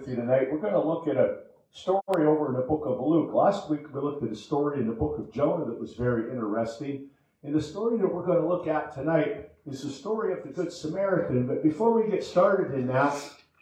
you tonight. We're going to look at a story over in the book of Luke. Last week we looked at a story in the book of Jonah that was very interesting. And the story that we're going to look at tonight is the story of the Good Samaritan. But before we get started in that,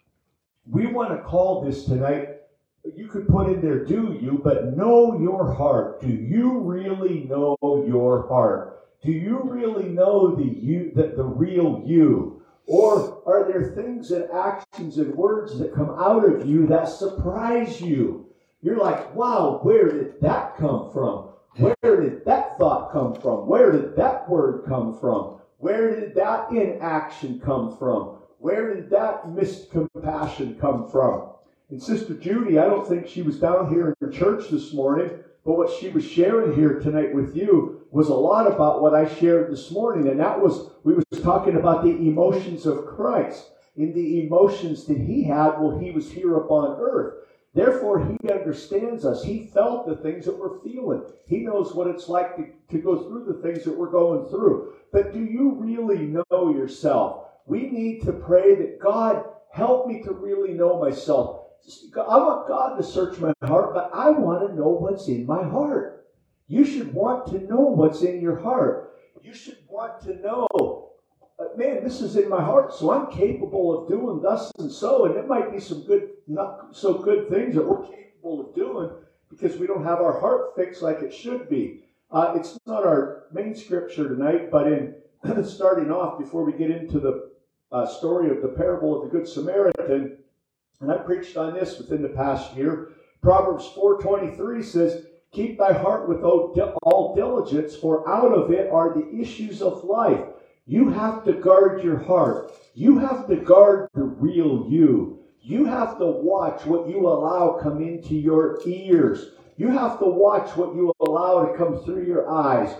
we want to call this tonight, you could put in there, do you, but know your heart. Do you really know your heart? Do you really know the real you? Or are there things and actions and words that come out of you that surprise you? You're like, wow, where did that come from? Where did that thought come from? Where did that word come from? Where did that inaction come from? Where did that missed compassion come from? And Sister Judy, I don't think she was down here in church this morning, but what she was sharing here tonight with you was a lot about what I shared this morning, and that was, we were talking about the emotions of Christ, and the emotions that he had while he was here upon earth. Therefore, he understands us. He felt the things that we're feeling. He knows what it's like to go through the things that we're going through. But do you really know yourself? We need to pray that God, help me to really know myself. I want God to search my heart, but I want to know what's in my heart. You should want to know what's in your heart. You should want to know, man, this is in my heart, so I'm capable of doing thus and so, and it might be some good, not so good things that we're capable of doing because we don't have our heart fixed like it should be. It's not our main scripture tonight, but in starting off, before we get into the story of the parable of the Good Samaritan, and I preached on this within the past year, Proverbs 4:23 says, keep thy heart with all diligence, for out of it are the issues of life. You have to guard your heart. You have to guard the real you. You have to watch what you allow come into your ears. You have to watch what you allow to come through your eyes.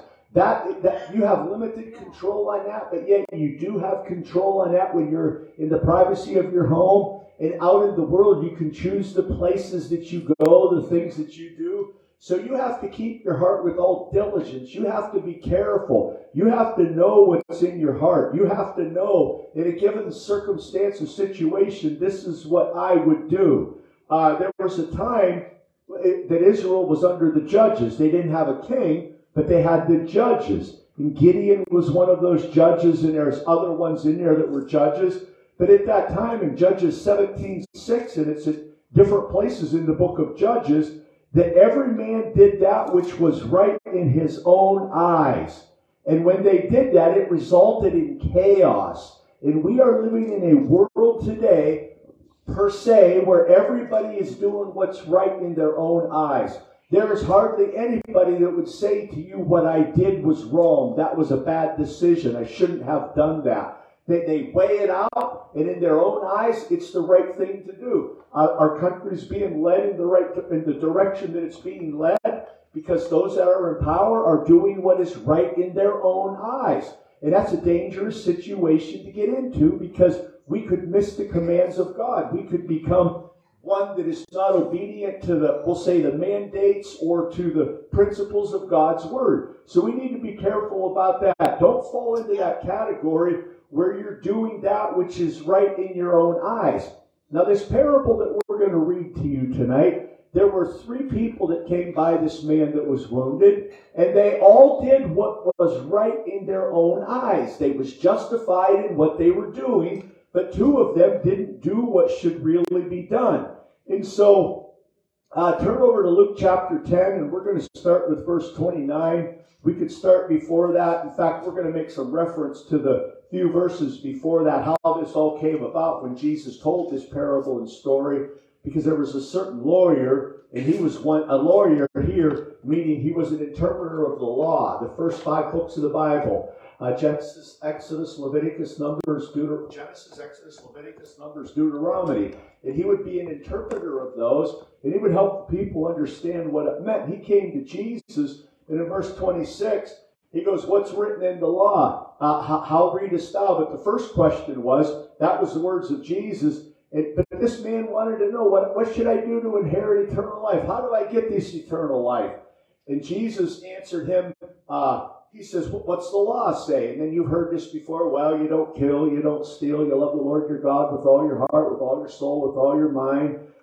That you have limited control on that, but yet you do have control on that when you're in the privacy of your home. And out in the world, you can choose the places that you go, the things that you do. So you have to keep your heart with all diligence. You have to be careful. You have to know what's in your heart. You have to know, in a given circumstance or situation, this is what I would do. There was a time that Israel was under the judges. They didn't have a king, but they had the judges. And Gideon was one of those judges, and there's other ones in there that were judges. But at that time, in Judges 17:6, and it's at different places in the book of Judges, that every man did that which was right in his own eyes. And when they did that, it resulted in chaos. And we are living in a world today, per se, where everybody is doing what's right in their own eyes. There is hardly anybody that would say to you, what I did was wrong. That was a bad decision. I shouldn't have done that. They weigh it out, and in their own eyes, it's the right thing to do. Our country's being led in the direction that it's being led because those that are in power are doing what is right in their own eyes. And that's a dangerous situation to get into because we could miss the commands of God. We could become one that is not obedient to the mandates or to the principles of God's Word. So we need to be careful about that. Don't fall into that category where you're doing that which is right in your own eyes. Now, this parable that we're going to read to you tonight, there were 3 people that came by this man that was wounded, and they all did what was right in their own eyes. They was justified in what they were doing, but 2 of them didn't do what should really be done. And so, turn over to Luke chapter 10, and we're going to start with verse 29. We could start before that. In fact, we're going to make some reference to the few verses before that, how this all came about when Jesus told this parable and story, because there was a certain lawyer, and he was a lawyer here, meaning he was an interpreter of the law, the first 5 books of the Bible, Genesis, Exodus, Leviticus, Numbers, Deuteronomy, and he would be an interpreter of those, and he would help people understand what it meant. He came to Jesus, and in verse 26, he goes, what's written in the law? How readest thou? But the first question that was the words of Jesus. But this man wanted to know, what should I do to inherit eternal life? How do I get this eternal life? And Jesus answered him, he says, what's the law say? And then you've heard this before. Well, you don't kill, you don't steal, you love the Lord your God with all your heart, with all your soul, with all your mind.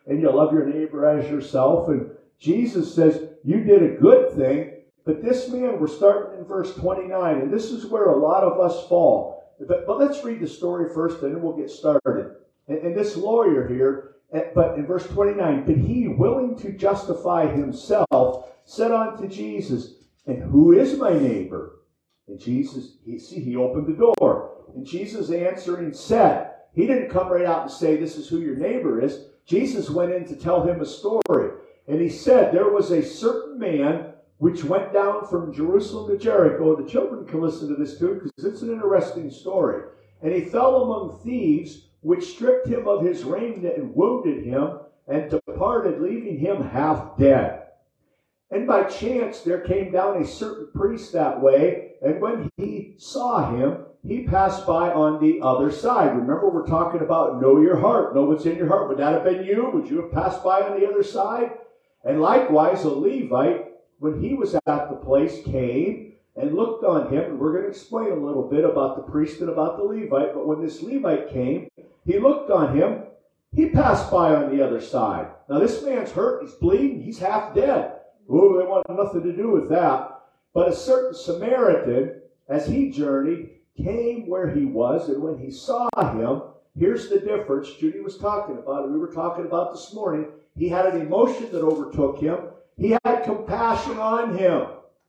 and you love your neighbor as yourself. And Jesus says, you did a good thing. But this man, we're starting in verse 29, and this is where a lot of us fall. But let's read the story first, and then we'll get started. And this lawyer here, but in verse 29, but he, willing to justify himself, said unto Jesus, and who is my neighbor? And Jesus, he opened the door. And Jesus answering said, he didn't come right out and say, this is who your neighbor is. Jesus went in to tell him a story. And he said, there was a certain man which went down from Jerusalem to Jericho. The children can listen to this too, because it's an interesting story. And he fell among thieves, which stripped him of his raiment and wounded him, and departed, leaving him half dead. And by chance there came down a certain priest that way, and when he saw him, he passed by on the other side. Remember, we're talking about know your heart, know what's in your heart. Would that have been you? Would you have passed by on the other side? And likewise, a Levite, when he was at the place, came and looked on him. And we're going to explain a little bit about the priest and about the Levite. But when this Levite came, he looked on him. He passed by on the other side. Now, this man's hurt. He's bleeding. He's half dead. Oh, they want nothing to do with that. But a certain Samaritan, as he journeyed, came where he was. And when he saw him, here's the difference. Judy was talking about it. We were talking about this morning. He had an emotion that overtook him. He had compassion on him.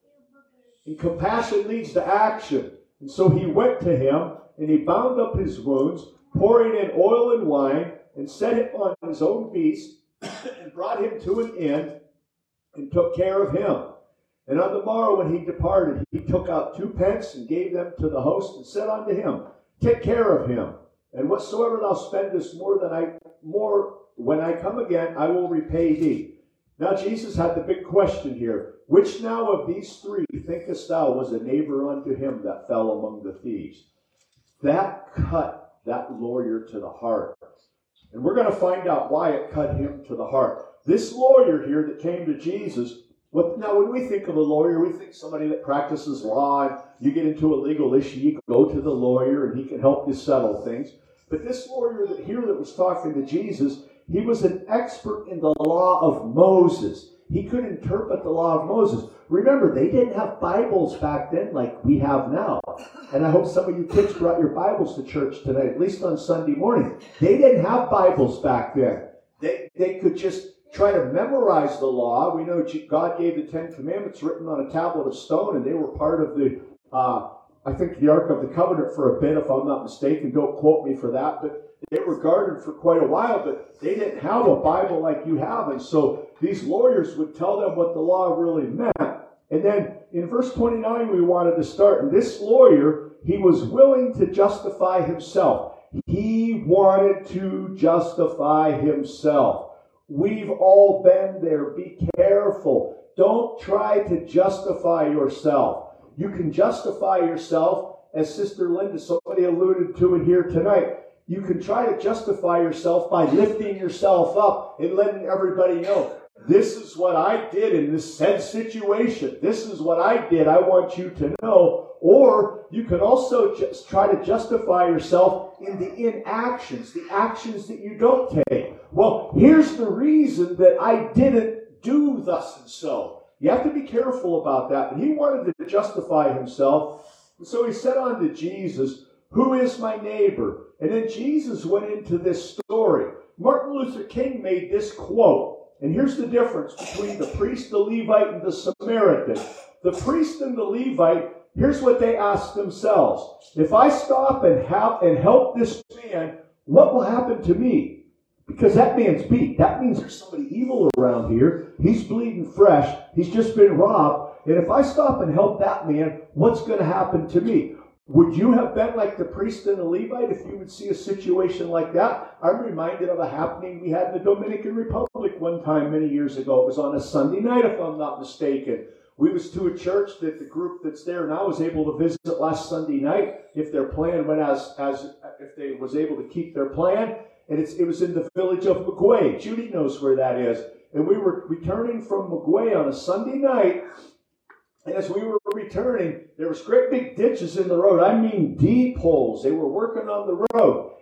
And compassion leads to action. And so he went to him, and he bound up his wounds, pouring in oil and wine, and set him on his own beast, and brought him to an inn, and took care of him. And on the morrow when he departed, he took out 2 pence, and gave them to the host, and said unto him, take care of him, and whatsoever thou spendest more when I come again, I will repay thee. Now Jesus had the big question here. Which now of these 3 thinkest thou was a neighbor unto him that fell among the thieves? That cut that lawyer to the heart. And we're going to find out why it cut him to the heart. This lawyer here that came to Jesus, now when we think of a lawyer, we think somebody that practices law, and you get into a legal issue, you go to the lawyer and he can help you settle things. But this lawyer that was talking to Jesus, he was an expert in the law of Moses. He could interpret the law of Moses. Remember, they didn't have Bibles back then like we have now. And I hope some of you kids brought your Bibles to church tonight, at least on Sunday morning. They didn't have Bibles back then. They could just try to memorize the law. We know God gave the 10 Commandments written on a tablet of stone, and they were part of the, I think, the Ark of the Covenant for a bit, if I'm not mistaken. Don't quote me for that, but they were guarded for quite a while, but they didn't have a Bible like you have. And so these lawyers would tell them what the law really meant. And then in verse 29, we wanted to start. And this lawyer, he was willing to justify himself. He wanted to justify himself. We've all been there. Be careful. Don't try to justify yourself. You can justify yourself, as Sister Linda, somebody alluded to it here tonight. You can try to justify yourself by lifting yourself up and letting everybody know, this is what I did in this said situation. This is what I did. I want you to know. Or you can also just try to justify yourself in the inactions, the actions that you don't take. Well, here's the reason that I didn't do thus and so. You have to be careful about that. But he wanted to justify himself. And so he said unto Jesus, who is my neighbor? And then Jesus went into this story. Martin Luther King made this quote. And here's the difference between the priest, the Levite, and the Samaritan. The priest and the Levite, here's what they asked themselves. If I stop and help this man, what will happen to me? Because that man's beat. That means there's somebody evil around here. He's bleeding fresh. He's just been robbed. And if I stop and help that man, what's going to happen to me? Would you have been like the priest and the Levite if you would see a situation like that? I'm reminded of a happening we had in the Dominican Republic one time many years ago. It was on a Sunday night, if I'm not mistaken. We was to a church that the group that's there now was able to visit last Sunday night if their plan went as if they was able to keep their plan. And it was in the village of Magway. Judy knows where that is. And we were returning from Magway on a Sunday night. And as we were returning, there was great big ditches in the road. I mean deep holes. They were working on the road.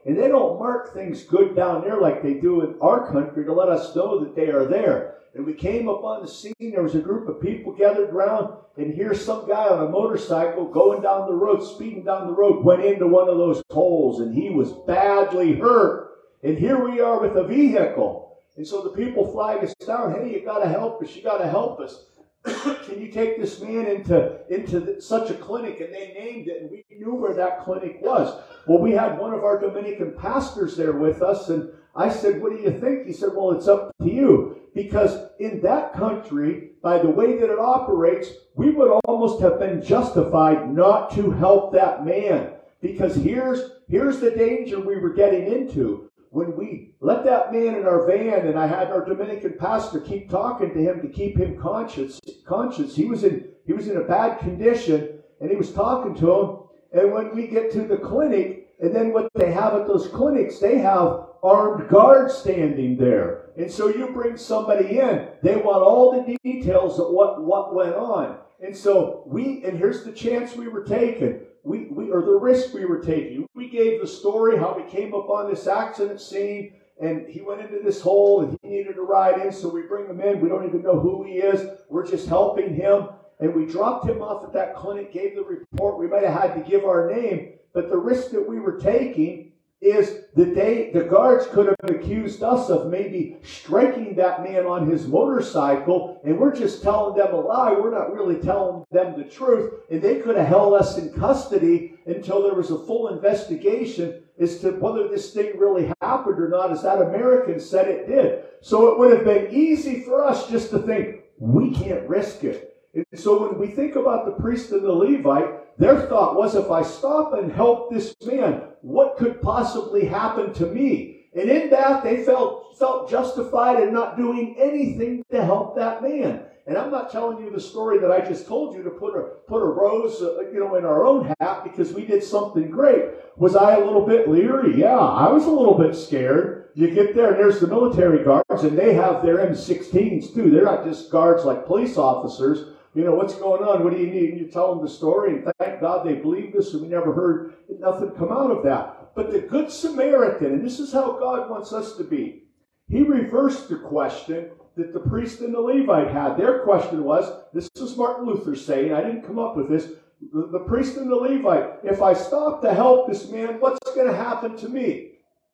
And they don't mark things good down there like they do in our country to let us know that they are there. And we came up on the scene. There was a group of people gathered around, and here's some guy on a motorcycle going down the road, speeding down the road, went into one of those holes, and he was badly hurt. And here we are with a vehicle. And so the people flag us down. Hey, you got to help us. You got to help us. Can you take this man into such a clinic? And they named it, and we knew where that clinic was. Well, we had one of our Dominican pastors there with us, and I said, what do you think? He said, well, it's up to you. Because in that country, by the way that it operates, we would almost have been justified not to help that man. Because here's the danger we were getting into. When we let that man in our van, and I had our Dominican pastor keep talking to him to keep him conscious. He was in a bad condition, and he was talking to him. And when we get to the clinic, and then what they have at those clinics, they have armed guards standing there. And so you bring somebody in, they want all the details of what went on. And so and here's the chance we were taking. Or the risk we were taking. We gave the story how we came up on this accident scene, and he went into this hole and he needed a ride in, so we bring him in. We don't even know who he is. We're just helping him. And we dropped him off at that clinic, gave the report. We might have had to give our name, but the risk that we were taking is the guards could have accused us of maybe striking that man on his motorcycle, and we're just telling them a lie. We're not really telling them the truth, and they could have held us in custody until there was a full investigation as to whether this thing really happened or not, as that American said it did. So it would have been easy for us just to think, we can't risk it. And so when we think about the priest and the Levite, their thought was, if I stop and help this man, what could possibly happen to me? And in that, they felt justified in not doing anything to help that man. And I'm not telling you the story that I just told you to put a rose, in our own hat because we did something great. Was I a little bit leery? Yeah, I was a little bit scared. You get there, and there's the military guards, and they have their M16s too. They're not just guards like police officers. What's going on? What do you need? And you tell them the story, and thank God they believed us, and we never heard nothing come out of that. But the Good Samaritan, and this is how God wants us to be, he reversed the question that the priest and the Levite had. Their question was, this is Martin Luther saying, I didn't come up with this, the priest and the Levite, if I stop to help this man, what's going to happen to me?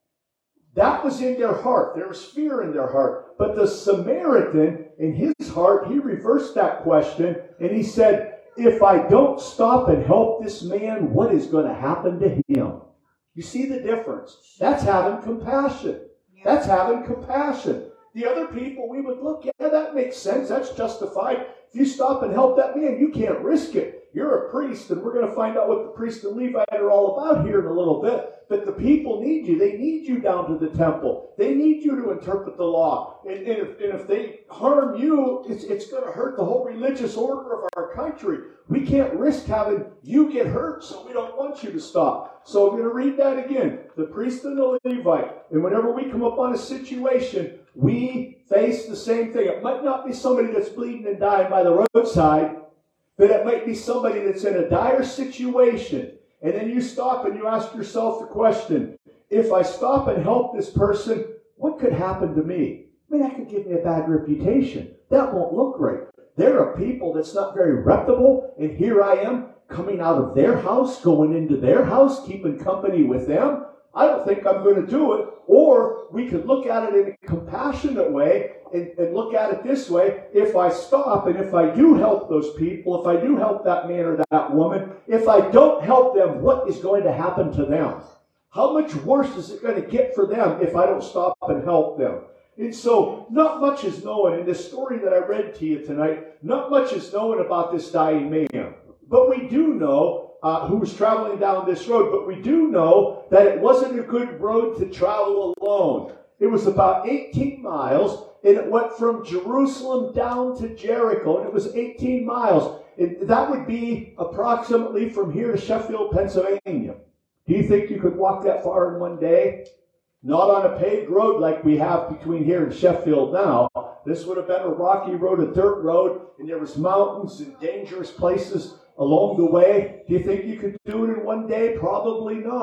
That was in their heart. There was fear in their heart. But the Samaritan, in his heart, he reversed that question, and he said, if I don't stop and help this man, what is going to happen to him? You see the difference? That's having compassion. That's having compassion. The other people, we would look, yeah, that makes sense. That's justified. If you stop and help that man, you can't risk it. You're a priest, and we're going to find out what the priest and Levite are all about here in a little bit. But the people need you. They need you down to the temple. They need you to interpret the law. And if they harm you, it's going to hurt the whole religious order of our country. We can't risk having you get hurt, so we don't want you to stop. So I'm going to read that again. The priest and the Levite. And whenever we come up on a situation, we face the same thing. It might not be somebody that's bleeding and dying by the roadside, but it might be somebody that's in a dire situation. And then you stop and you ask yourself the question, if I stop and help this person, what could happen to me? That could give me a bad reputation. That won't look right. There are people that's not very reputable, and here I am coming out of their house, going into their house, keeping company with them. I don't think I'm going to do it. Or we could look at it in a compassionate way and look at it this way. If I stop and if I do help those people, if I do help that man or that woman, if I don't help them, what is going to happen to them? How much worse is it going to get for them if I don't stop and help them? And so not much is known in this story that I read to you tonight. Not much is known about this dying man. But we do know who was traveling down this road, but we do know that it wasn't a good road to travel alone. It was about 18 miles, and it went from Jerusalem down to Jericho, and it was 18 miles. And that would be approximately from here to Sheffield, Pennsylvania. Do you think you could walk that far in one day? Not on a paved road like we have between here and Sheffield now. This would have been a rocky road, a dirt road, and there was mountains and dangerous places along the way. Do you think you could do it in one day? Probably not.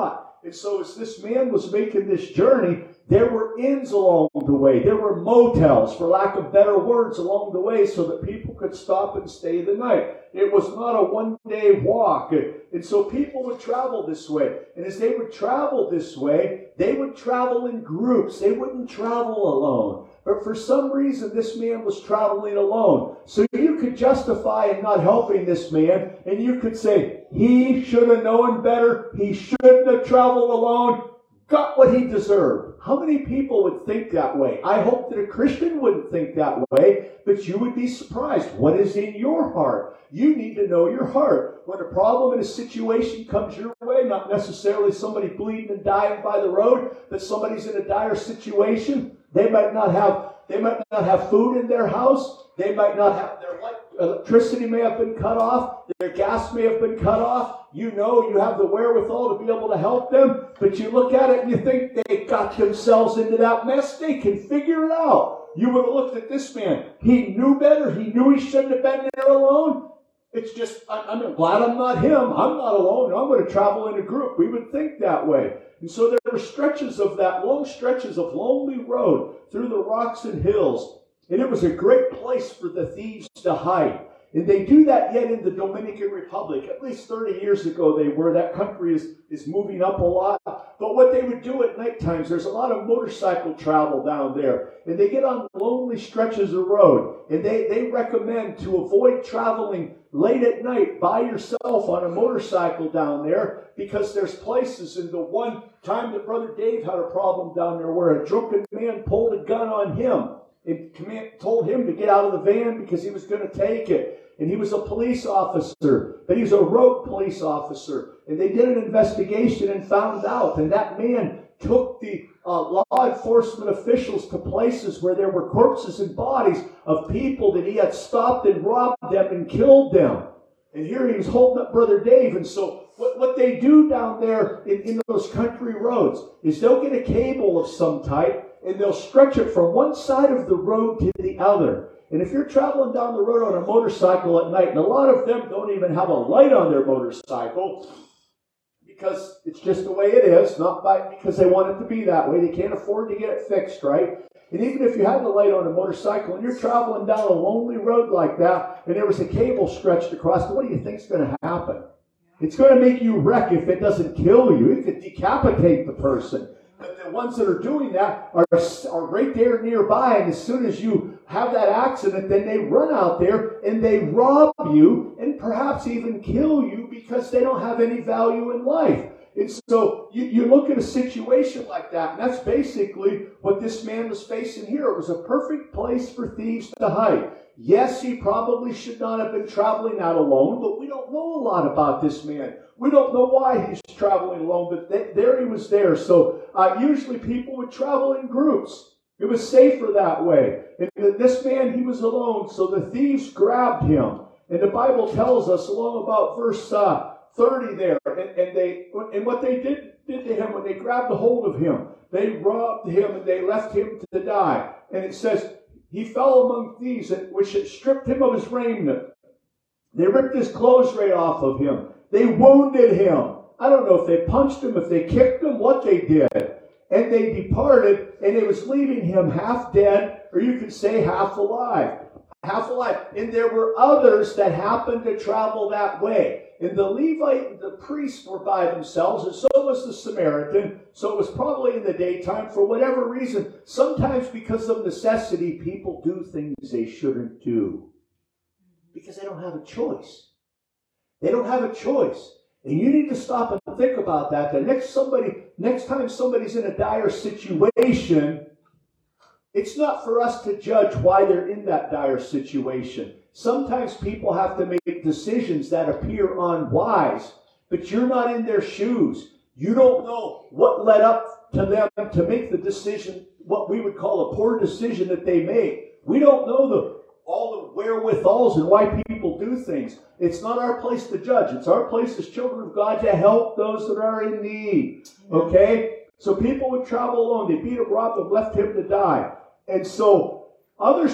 And so as this man was making this journey, there were inns along the way. There were motels, for lack of better words, along the way so that people could stop and stay the night. It was not a one-day walk. And so people would travel this way. And as they would travel this way, they would travel in groups. They wouldn't travel alone. But for some reason, this man was traveling alone. So you could justify in not helping this man, and you could say, he should have known better. He shouldn't have traveled alone. Got what he deserved. How many people would think that way? I hope that a Christian wouldn't think that way, but you would be surprised. What is in your heart? You need to know your heart. When a problem and a situation comes your way, not necessarily somebody bleeding and dying by the road, but somebody's in a dire situation, they might not have food in their house. They might not have their electricity may have been cut off. Their gas may have been cut off. You know you have the wherewithal to be able to help them. But you look at it and you think they got themselves into that mess. They can figure it out. You would have looked at this man. He knew better. He knew he shouldn't have been there alone. It's just, I'm glad I'm not him. I'm not alone. I'm going to travel in a group. We would think that way. And so there were stretches of that, long stretches of lonely road through the rocks and hills. And it was a great place for the thieves to hide. And they do that yet in the Dominican Republic. At least 30 years ago they were. That country is moving up a lot. But what they would do at night times, there's a lot of motorcycle travel down there. And they get on lonely stretches of road. And they recommend to avoid traveling late at night by yourself on a motorcycle down there, because there's places. And the one time that Brother Dave had a problem down there where a drunken man pulled a gun on him. And told him to get out of the van because he was going to take it. And he was a police officer, but he was a rogue police officer. And they did an investigation and found out. And that man took the law enforcement officials to places where there were corpses and bodies of people that he had stopped and robbed them and killed them. And here he was holding up Brother Dave. And so what they do down there in those country roads is they'll get a cable of some type, and they'll stretch it from one side of the road to the other. And if you're traveling down the road on a motorcycle at night, and a lot of them don't even have a light on their motorcycle, because it's just the way it is, not because they want it to be that way. They can't afford to get it fixed, right? And even if you had the light on a motorcycle and you're traveling down a lonely road like that, and there was a cable stretched across, what do you think is going to happen? It's going to make you wreck if it doesn't kill you. It could decapitate the person. But the ones that are doing that are right there nearby, and as soon as you have that accident, then they run out there and they rob you and perhaps even kill you because they don't have any value in life. And so you look at a situation like that, and that's basically what this man was facing here. It was a perfect place for thieves to hide. Yes, he probably should not have been traveling out alone, but we don't know a lot about this man. We don't know why he's traveling alone, but there he was there. So usually people would travel in groups. It was safer that way. And this man, he was alone, so the thieves grabbed him. And the Bible tells us along about verse 30 there, and what they did to him when they grabbed a hold of him, they robbed him and they left him to die. And it says, he fell among thieves, which had stripped him of his raiment. They ripped his clothes right off of him. They wounded him. I don't know if they punched him, if they kicked him, what they did. And they departed, and it was leaving him half dead, or you could say half alive. Half alive. And there were others that happened to travel that way. And the Levite and the priest were by themselves, and so was the Samaritan. So it was probably in the daytime for whatever reason. Sometimes because of necessity, people do things they shouldn't do. Because they don't have a choice. They don't have a choice. And you need to stop and think about that. The next time somebody's in a dire situation, it's not for us to judge why they're in that dire situation. Sometimes people have to make decisions that appear unwise, but you're not in their shoes. You don't know what led up to them to make the decision, what we would call a poor decision that they made. We don't know all the wherewithals and why people do things. It's not our place to judge. It's our place as children of God to help those that are in need. Okay? So people would travel alone. They beat him, robbed him, left him to die. And so other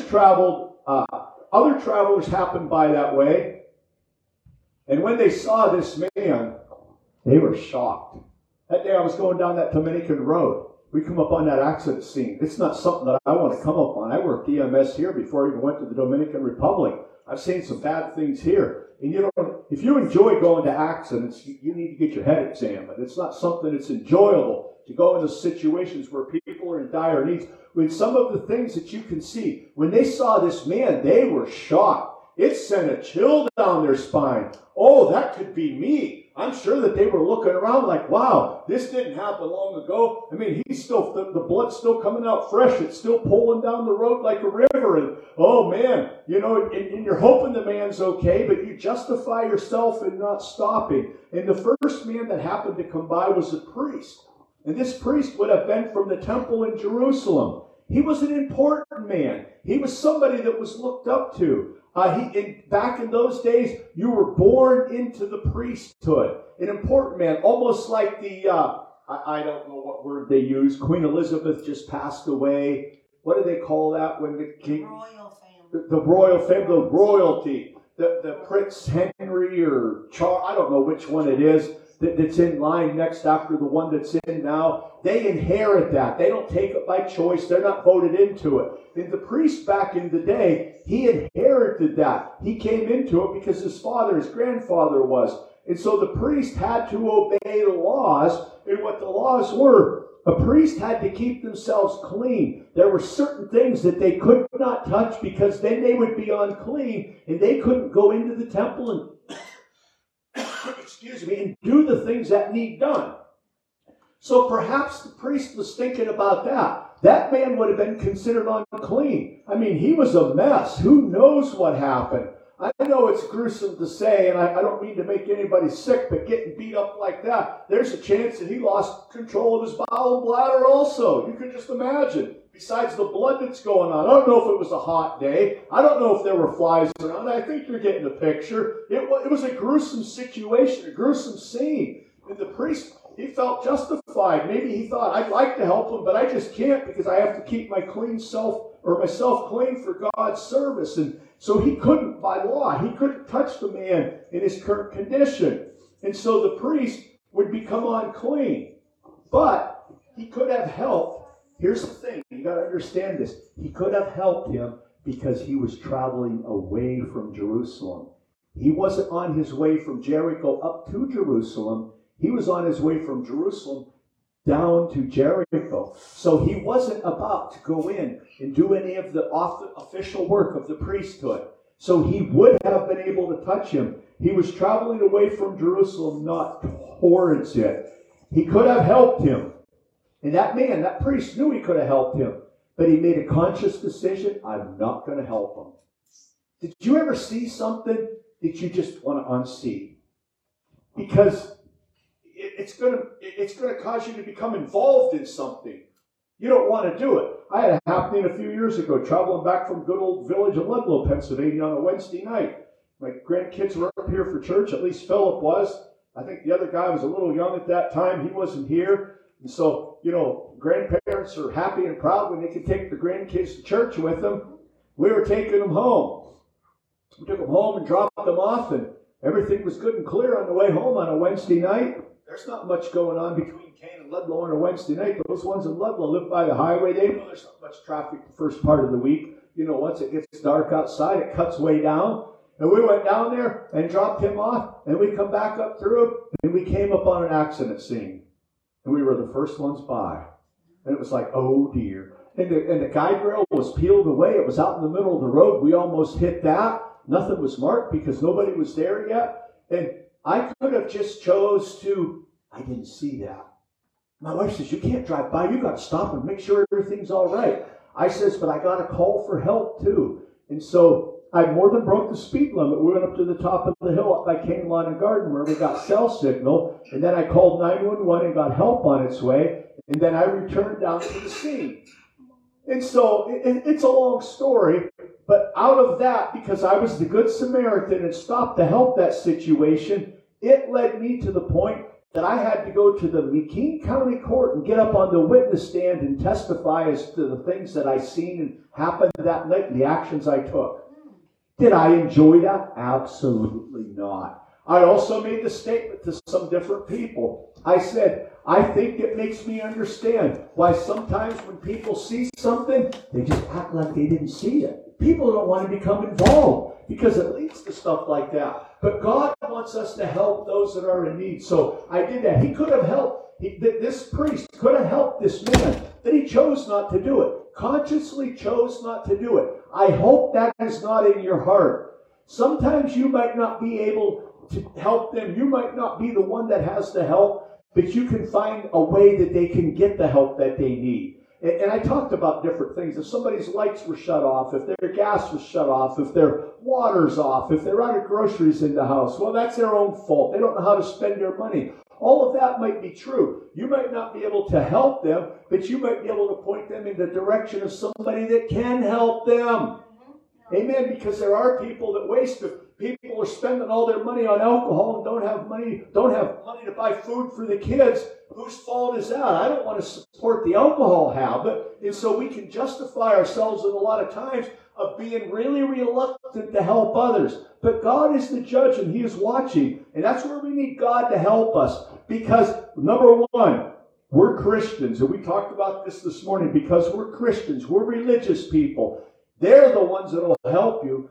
travelers happened by that way. And when they saw this man, they were shocked. That day I was going down that Dominican road. We come up on that accident scene. It's not something that I want to come up on. I worked EMS here before I even went to the Dominican Republic. I've seen some bad things here. And you know, if you enjoy going to accidents, you need to get your head examined. It's not something that's enjoyable to go into situations where people are in dire needs. With some of the things that you can see, when they saw this man, they were shocked. It sent a chill down their spine. Oh, that could be me. I'm sure that they were looking around like, wow, this didn't happen long ago. I mean, he's still, the blood's still coming out fresh. It's still pulling down the road like a river. And, oh man, you know, and you're hoping the man's okay, but you justify yourself in not stopping. And the first man that happened to come by was a priest. And this priest would have been from the temple in Jerusalem. He was an important man. He was somebody that was looked up to. Back in those days, you were born into the priesthood. An important man, almost like the, I don't know what word they use. Queen Elizabeth just passed away. What do they call that when the king? Royal family. The royal family, the royalty. The Prince Henry or Charles, I don't know which one it is, that's in line next after the one that's in now. They inherit that. They don't take it by choice. They're not voted into it. And the priest back in the day, he inherited that. He came into it because his father, his grandfather was. And so the priest had to obey the laws. And what the laws were, a priest had to keep themselves clean. There were certain things that they could not touch because then they would be unclean and they couldn't go into the temple and and do the things that need done. So perhaps the priest was thinking about that. That man would have been considered unclean. I mean, he was a mess. Who knows what happened? I know it's gruesome to say, and I don't mean to make anybody sick, but getting beat up like that, there's a chance that he lost control of his bowel and bladder also. You can just imagine. Besides the blood that's going on. I don't know if it was a hot day. I don't know if there were flies around. I think you're getting the picture. It was a gruesome situation, a gruesome scene. And the priest, he felt justified. Maybe he thought, I'd like to help him, but I just can't because I have to keep my myself clean for God's service. And so he couldn't, by law, he couldn't touch the man in his current condition. And so the priest would become unclean. But he could have helped. Here's the thing, you got to understand this. He could have helped him because he was traveling away from Jerusalem. He wasn't on his way from Jericho up to Jerusalem. He was on his way from Jerusalem down to Jericho. So he wasn't about to go in and do any of the official work of the priesthood. So he would have been able to touch him. He was traveling away from Jerusalem, not towards it. He could have helped him. And that man, that priest, knew he could have helped him. But he made a conscious decision, I'm not going to help him. Did you ever see something that you just want to unsee? Because it's going to cause you to become involved in something. You don't want to do it. I had it happening a few years ago, traveling back from good old village of Ludlow, Pennsylvania on a Wednesday night. My grandkids were up here for church, at least Philip was. I think the other guy was a little young at that time. He wasn't here. And so, you know, grandparents are happy and proud when they can take their grandkids to church with them. We were taking them home. We took them home and dropped them off, and everything was good and clear on the way home on a Wednesday night. There's not much going on between Kane and Ludlow on a Wednesday night. Those ones in Ludlow live by the highway. They know there's not much traffic the first part of the week. You know, once it gets dark outside, it cuts way down. And we went down there and dropped him off, and we come back up through, and we came up on an accident scene. And we were the first ones by. And it was like, oh dear. And the guide rail was peeled away. It was out in the middle of the road. We almost hit that. Nothing was marked because nobody was there yet. And I could have just chose to, I didn't see that. My wife says, you can't drive by. You got to stop and make sure everything's all right. I says, but I got a call for help too. And so I more than broke the speed limit. We went up to the top of the hill up by Cane Lawn and Garden where we got cell signal. And then I called 911 and got help on its way. And then I returned down to the scene. And so it's a long story. But out of that, because I was the Good Samaritan and stopped to help that situation, it led me to the point that I had to go to the McKean County Court and get up on the witness stand and testify as to the things that I seen and happened that night and the actions I took. Did I enjoy that? Absolutely not. I also made the statement to some different people. I said, I think it makes me understand why sometimes when people see something, they just act like they didn't see it. People don't want to become involved because it leads to stuff like that. But God wants us to help those that are in need. So I did that. He could have helped. This priest could have helped this man, but he chose not to do it. Consciously chose not to do it. I hope that is not in your heart. Sometimes you might not be able to help them. You might not be the one that has the help, but you can find a way that they can get the help that they need. And I talked about different things. If somebody's lights were shut off, if their gas was shut off, if their water's off, if they're out of groceries in the house, well, that's their own fault. They don't know how to spend their money. All of that might be true. You might not be able to help them, but you might be able to point them in the direction of somebody that can help them. Amen. Because there are people that waste it. People are spending all their money on alcohol and don't have money to buy food for the kids. Whose fault is that? I don't want to support the alcohol habit. And so we can justify ourselves in a lot of times of being really reluctant to help others. But God is the judge and He is watching. And that's where we need God to help us. Because, number one, we're Christians. And we talked about this morning. Because we're Christians, we're religious people. They're the ones that will help you.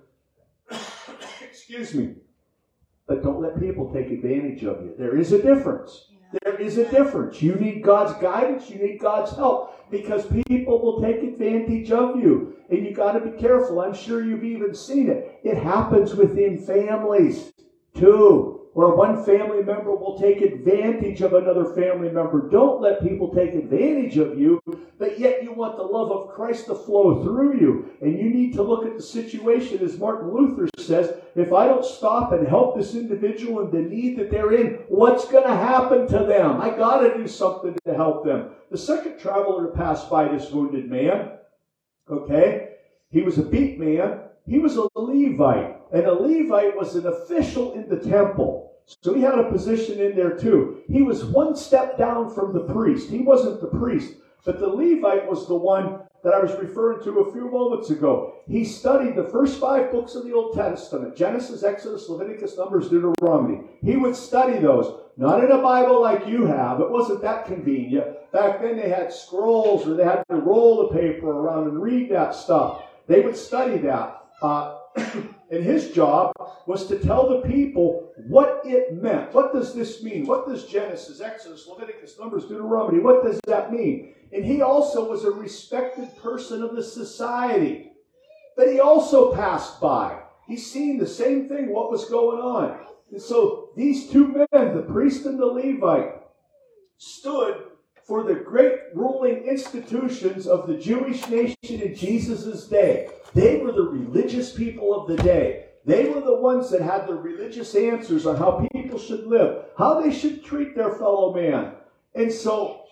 Excuse me. But don't let people take advantage of you. There is a difference. There is a difference. You need God's guidance. You need God's help. Because people will take advantage of you. And you got to be careful. I'm sure you've even seen it. It happens within families too. Where one family member will take advantage of another family member. Don't let people take advantage of you, but yet you want the love of Christ to flow through you. And you need to look at the situation, as Martin Luther says, if I don't stop and help this individual in the need that they're in, what's going to happen to them? I got to do something to help them. The second traveler to pass by this wounded man, okay, he was a beat man. He was a Levite, and a Levite was an official in the temple. So he had a position in there too. He was one step down from the priest. He wasn't the priest, but the Levite was the one that I was referring to a few moments ago. He studied the first 5 books of the Old Testament, Genesis, Exodus, Leviticus, Numbers, Deuteronomy. He would study those, not in a Bible like you have. It wasn't that convenient. Back then they had scrolls, or they had to roll the paper around and read that stuff. They would study that. And his job was to tell the people what it meant. What does this mean? What does Genesis, Exodus, Leviticus, Numbers, Deuteronomy, what does that mean? And he also was a respected person of the society. But he also passed by. He's seen the same thing, what was going on. And so these two men, the priest and the Levite, stood for the great ruling institutions of the Jewish nation in Jesus' day. They were the religious people of the day. They were the ones that had the religious answers on how people should live, how they should treat their fellow man. And so,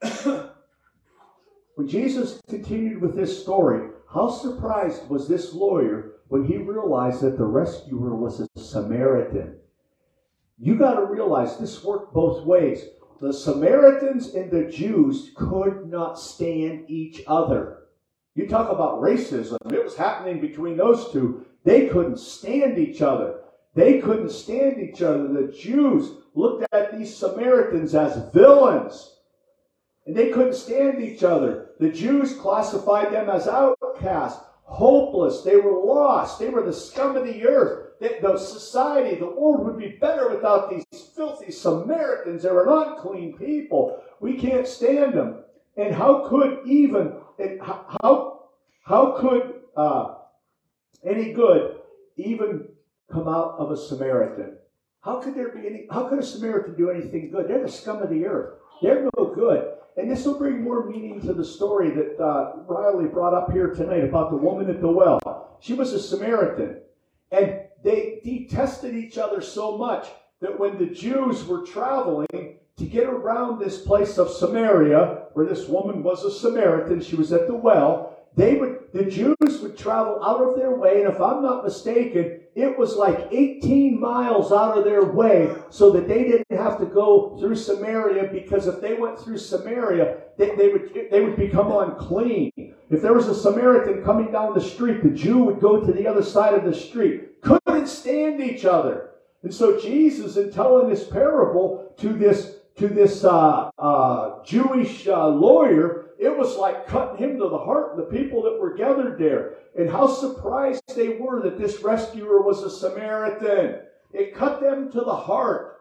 when Jesus continued with this story, how surprised was this lawyer when he realized that the rescuer was a Samaritan? You got to realize this worked both ways. The Samaritans and the Jews could not stand each other. You talk about racism. It was happening between those two. They couldn't stand each other. They couldn't stand each other. The Jews looked at these Samaritans as villains. And they couldn't stand each other. The Jews classified them as outcasts, hopeless. They were lost. They were the scum of the earth. The society, the world would be better without these filthy Samaritans. They're an unclean people. We can't stand them. And how could any good even come out of a Samaritan? How could a Samaritan do anything good? They're the scum of the earth. They're no good. And this will bring more meaning to the story that Riley brought up here tonight about the woman at the well. She was a Samaritan. And they detested each other so much that when the Jews were traveling to get around this place of Samaria, where this woman was a Samaritan, she was at the well, the Jews would travel out of their way, and if I'm not mistaken, it was like 18 miles out of their way so that they didn't have to go through Samaria, because if they went through Samaria, they would become unclean. If there was a Samaritan coming down the street, the Jew would go to the other side of the street. Couldn't stand each other. And so Jesus, in telling this parable to this to this Jewish lawyer, it was like cutting him to the heart, the people that were gathered there. And how surprised they were that this rescuer was a Samaritan. It cut them to the heart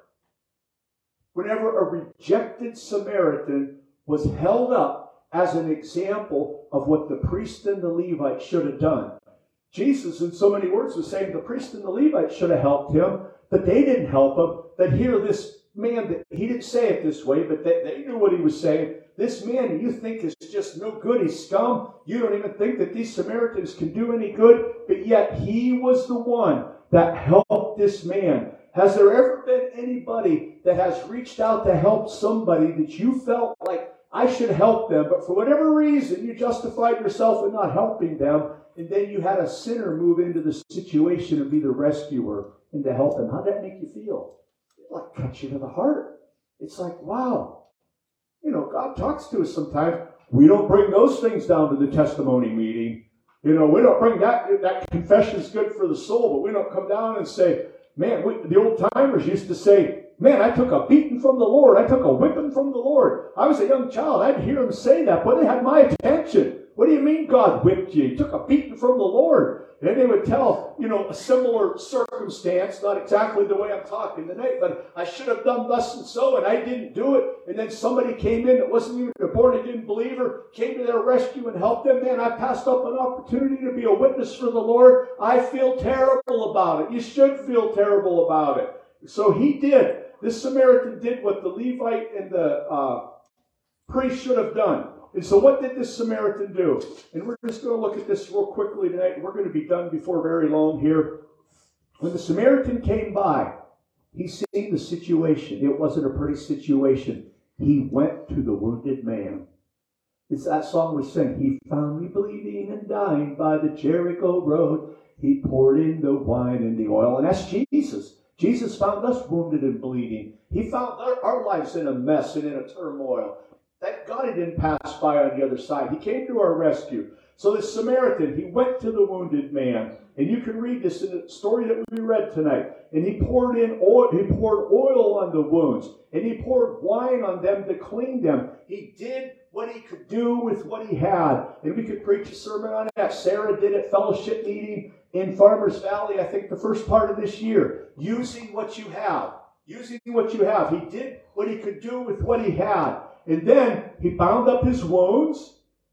whenever a rejected Samaritan was held up as an example of what the priest and the Levite should have done. Jesus, in so many words, was saying the priest and the Levite should have helped him, but they didn't help him. But here, this man, that he didn't say it this way, but they knew what he was saying. This man you think is just no good, he's scum. You don't even think that these Samaritans can do any good, but yet he was the one that helped this man. Has there ever been anybody that has reached out to help somebody that you felt like, I should help them, but for whatever reason you justified yourself in not helping them, and then you had a sinner move into the situation and be the rescuer and to help them? How'd that make you feel? It like cuts you to the heart. It's like, wow. You know, God talks to us sometimes. We don't bring those things down to the testimony meeting. You know, we don't bring that confession is good for the soul, but we don't come down and say, man, the old timers used to say, man, I took a beating from the Lord. I took a whipping from the Lord. I was a young child. I'd hear them say that, but they had my attention. What do you mean God whipped you? He took a beating from the Lord. And they would tell, you know, a similar circumstance, not exactly the way I'm talking tonight, but I should have done thus and so, and I didn't do it. And then somebody came in that wasn't even a born-again believer, came to their rescue and helped them. Man, I passed up an opportunity to be a witness for the Lord. I feel terrible about it. You should feel terrible about it. So he did. This Samaritan did what the Levite and the priest should have done. And so what did this Samaritan do? And we're just going to look at this real quickly tonight. And we're going to be done before very long here. When the Samaritan came by, he seen the situation. It wasn't a pretty situation. He went to the wounded man. It's that song we sing. He found me bleeding and dying by the Jericho road. He poured in the wine and the oil. And that's Jesus. Jesus found us wounded and bleeding. He found our lives in a mess and in a turmoil. Thank God he didn't pass by on the other side. He came to our rescue. So this Samaritan, he went to the wounded man. And you can read this in the story that we read tonight. And he poured oil. He poured oil on the wounds. And he poured wine on them to clean them. He did what he could do with what he had. And we could preach a sermon on that. Sarah did at fellowship meeting in Farmers Valley, I think the first part of this year. Using what you have. Using what you have. He did what he could do with what he had. And then he bound up his wounds,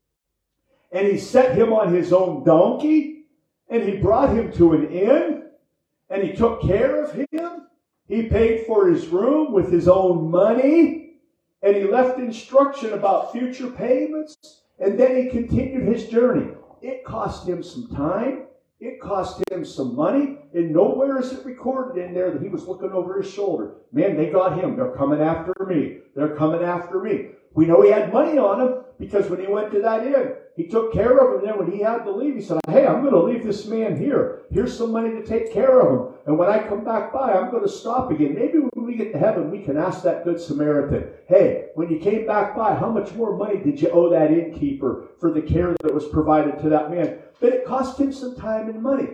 and he set him on his own donkey, and he brought him to an inn, and he took care of him. He paid for his room with his own money, and he left instruction about future payments, and then he continued his journey. It cost him some time. It cost him some money, and nowhere is it recorded in there that he was looking over his shoulder. Man, they got him. They're coming after me. They're coming after me. We know he had money on him because when he went to that inn, he took care of him. And then when he had to leave, he said, hey, I'm going to leave this man here. Here's some money to take care of him. And when I come back by, I'm going to stop again. Maybe when we get to heaven, we can ask that good Samaritan, hey, when you came back by, how much more money did you owe that innkeeper for the care that was provided to that man? But it cost him some time and money.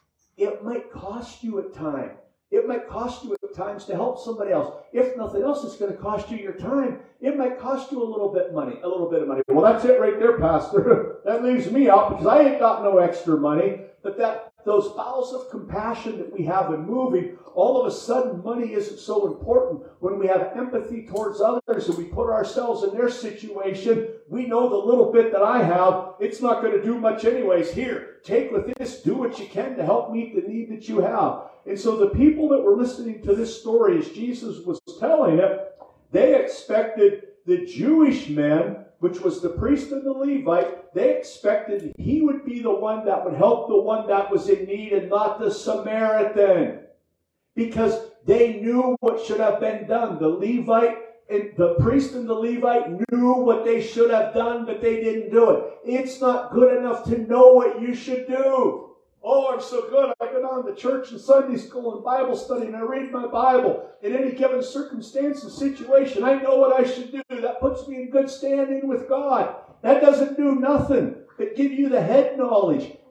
It might cost you at times. It might cost you at times to help somebody else. If nothing else, it's going to cost you your time. It might cost you a little bit of money. Well, that's it right there, Pastor. That leaves me out because I ain't got no extra money. But those bowels of compassion that we have in moving, all of a sudden money isn't so important. When we have empathy towards others and we put ourselves in their situation, we know the little bit that I have, it's not going to do much anyways. Here, take with this, do what you can to help meet the need that you have. And so the people that were listening to this story as Jesus was telling it, they expected the Jewish men, which was the priest and the Levite, they expected he would be the one that would help the one that was in need and not the Samaritan. Because they knew what should have been done. The Levite and the priest and the Levite knew what they should have done, but they didn't do it. It's not good enough to know what you should do. Oh, I'm so good. I go down to church and Sunday school and Bible study and I read my Bible. In any given circumstance and situation, I know what I should do. That puts me in good standing with God. That doesn't do nothing but give you the head knowledge.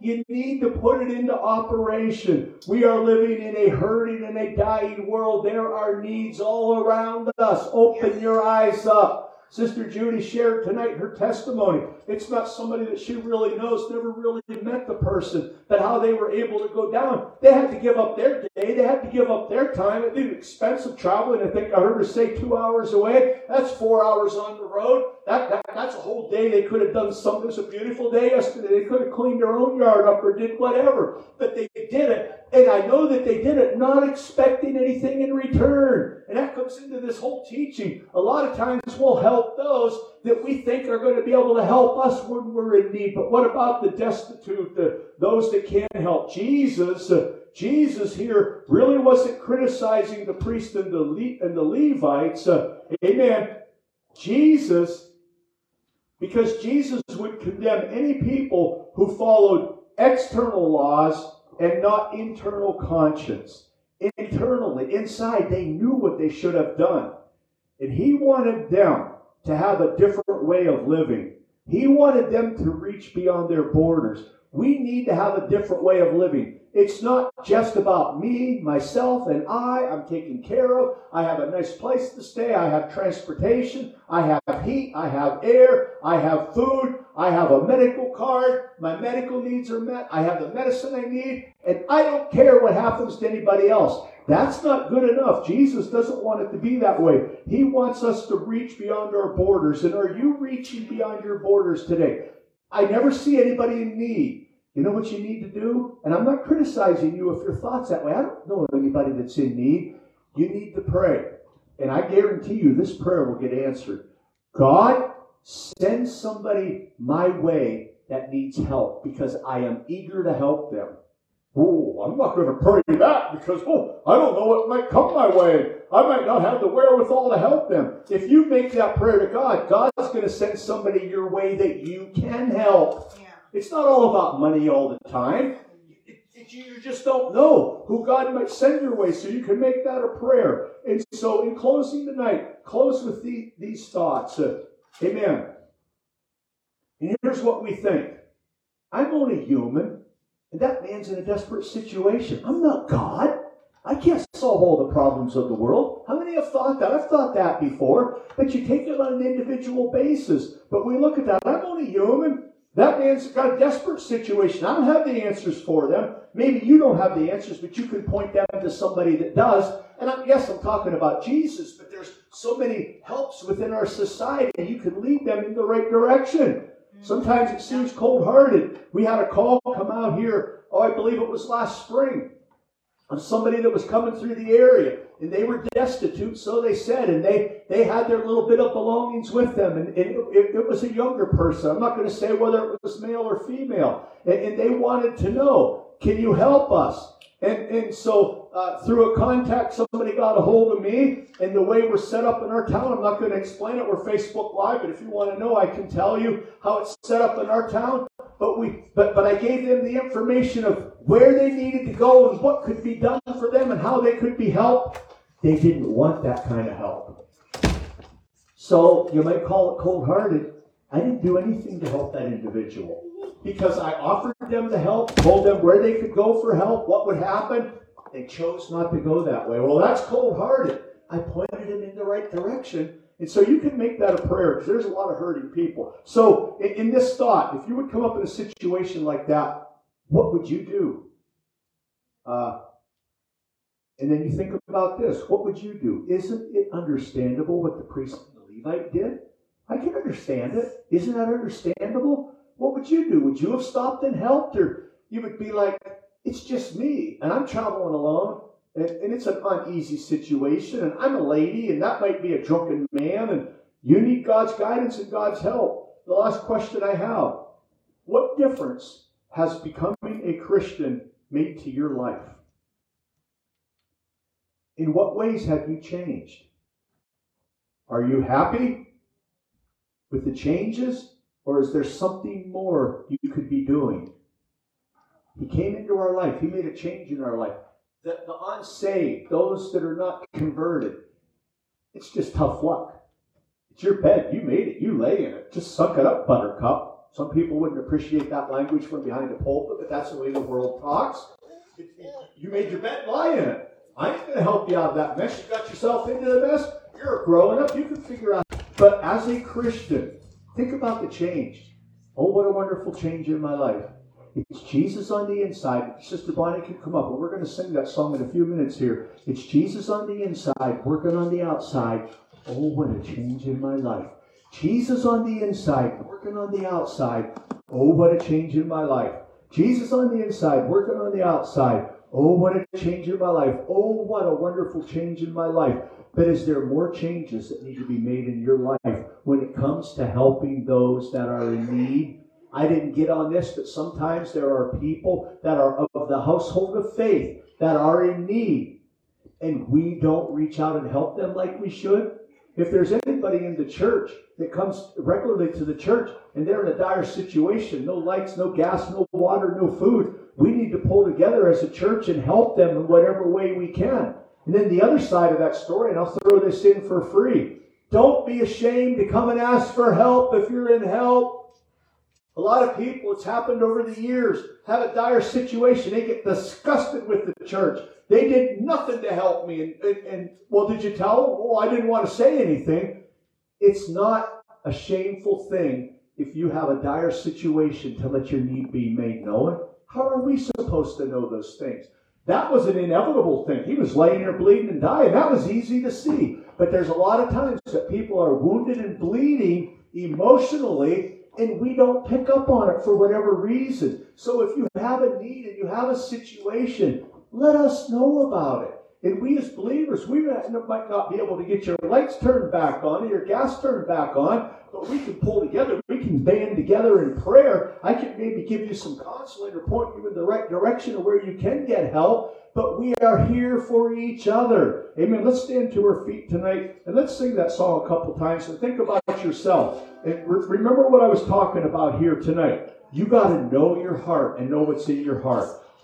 You need to put it into operation. We are living in a hurting and a dying world. There are needs all around us. Open your eyes up. Sister Judy shared tonight her testimony. It's not somebody that she really knows, never really met the person, but how they were able to go down. They had to give up their day. They had to give up their time. It was expensive traveling. I think I heard her say 2 hours away. That's 4 hours on the road. That's a whole day. They could have done something. It was a beautiful day yesterday. They could have cleaned their own yard up or did whatever. But they did it. And I know that they did it not expecting anything in return. And that comes into this whole teaching. A lot of times we'll help those that we think are going to be able to help us when we're in need. But what about the destitute, those that can't help? Jesus here really wasn't criticizing the priests and the Levites. Amen. Because Jesus would condemn any people who followed external laws and not internal conscience. Internally, inside, they knew what they should have done. And he wanted them to have a different way of living. He wanted them to reach beyond their borders. We need to have a different way of living. It's not just about me, myself, and I'm taken care of. I have a nice place to stay. I have transportation. I have heat. I have air. I have food. I have a medical card. My medical needs are met. I have the medicine I need. And I don't care what happens to anybody else. That's not good enough. Jesus doesn't want it to be that way. He wants us to reach beyond our borders. And are you reaching beyond your borders today? I never see anybody in need. You know what you need to do? And I'm not criticizing you if your thought's that way. I don't know anybody that's in need. You need to pray. And I guarantee you this prayer will get answered. God, send somebody my way that needs help because I am eager to help them. Oh, I'm not going to pray that because, I don't know what might come my way. I might not have the wherewithal to help them. If you make that prayer to God, God's going to send somebody your way that you can help. Yeah. It's not all about money all the time. You just don't know who God might send your way, so you can make that a prayer. And so in closing tonight, close with these thoughts. Amen. And here's what we think. I'm only human, and that man's in a desperate situation. I'm not God. I can't solve all the problems of the world. How many have thought that? I've thought that before. But you take it on an individual basis. But we look at that. I'm only human. That man's got a desperate situation. I don't have the answers for them. Maybe you don't have the answers, but you can point them to somebody that does. And yes, I'm talking about Jesus, but there's so many helps within our society. You can lead them in the right direction. Sometimes it seems cold-hearted. We had a call come out here, I believe it was last spring, of somebody that was coming through the area. And they were destitute, so they said, and they had their little bit of belongings with them. And it was a younger person. I'm not going to say whether it was male or female. And they wanted to know, can you help us? And so through a contact, somebody got a hold of me. And the way we're set up in our town, I'm not going to explain it. We're Facebook Live, but if you want to know, I can tell you how it's set up in our town. But I gave them the information of where they needed to go and what could be done for them and how they could be helped. They didn't want that kind of help. So you might call it cold-hearted. I didn't do anything to help that individual because I offered them the help, told them where they could go for help, what would happen. They chose not to go that way. Well, that's cold-hearted. I pointed them in the right direction. And so you can make that a prayer because there's a lot of hurting people. So in this thought, if you would come up in a situation like that, what would you do? And then you think about this. What would you do? Isn't it understandable what the priest and the Levite did? I can understand it. Isn't that understandable? What would you do? Would you have stopped and helped? Or you would be like, it's just me, and I'm traveling alone. And it's an uneasy situation, and I'm a lady, and that might be a drunken man, and you need God's guidance and God's help. The last question I have, what difference has becoming a Christian made to your life? In what ways have you changed? Are you happy with the changes, or is there something more you could be doing? He came into our life. He made a change in our life. The unsaved, those that are not converted, it's just tough luck. It's your bed. You made it. You lay in it. Just suck it up, buttercup. Some people wouldn't appreciate that language from behind the pulpit, but that's the way the world talks. You made your bed, lie in it. I ain't going to help you out of that mess. You got yourself into the mess. You're growing up. You can figure out. But as a Christian, think about the change. Oh, what a wonderful change in my life. It's Jesus on the inside. Sister Bonnie can come up, and we're going to sing that song in a few minutes here. It's Jesus on the inside, working on the outside. Oh, what a change in my life. Jesus on the inside, working on the outside. Oh, what a change in my life. Jesus on the inside, working on the outside. Oh, what a change in my life. Oh, what a wonderful change in my life. But is there more changes that need to be made in your life when it comes to helping those that are in need? I didn't get on this, but sometimes there are people that are of the household of faith that are in need, and we don't reach out and help them like we should. If there's anybody in the church that comes regularly to the church and they're in a dire situation, no lights, no gas, no water, no food, we need to pull together as a church and help them in whatever way we can. And then the other side of that story, and I'll throw this in for free, don't be ashamed to come and ask for help if you're in help. A lot of people, it's happened over the years, have a dire situation. They get disgusted with the church. They did nothing to help me. And well, did you tell them? Oh, I didn't want to say anything. It's not a shameful thing if you have a dire situation to let your need be made known. How are we supposed to know those things? That was an inevitable thing. He was laying there bleeding and dying. That was easy to see. But there's a lot of times that people are wounded and bleeding emotionally, and we don't pick up on it for whatever reason. So if you have a need and you have a situation, let us know about it. And we as believers, we might not be able to get your lights turned back on or your gas turned back on, but we can pull together. We can band together in prayer. I can maybe give you some counseling or point you in the right direction of where you can get help. But we are here for each other. Amen. Let's stand to our feet tonight and let's sing that song a couple times and think about yourself. And remember what I was talking about here tonight. You got to know your heart and know what's in your heart.